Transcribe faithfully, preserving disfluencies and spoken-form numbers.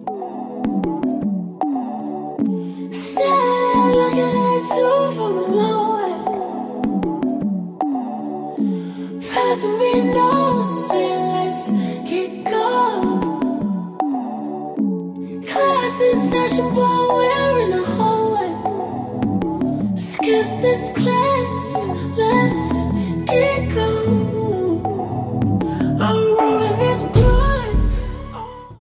Standing looking at you from a long way. Passing me notes saying let's get going. Class is session, but we're in the hallway. Skip this class.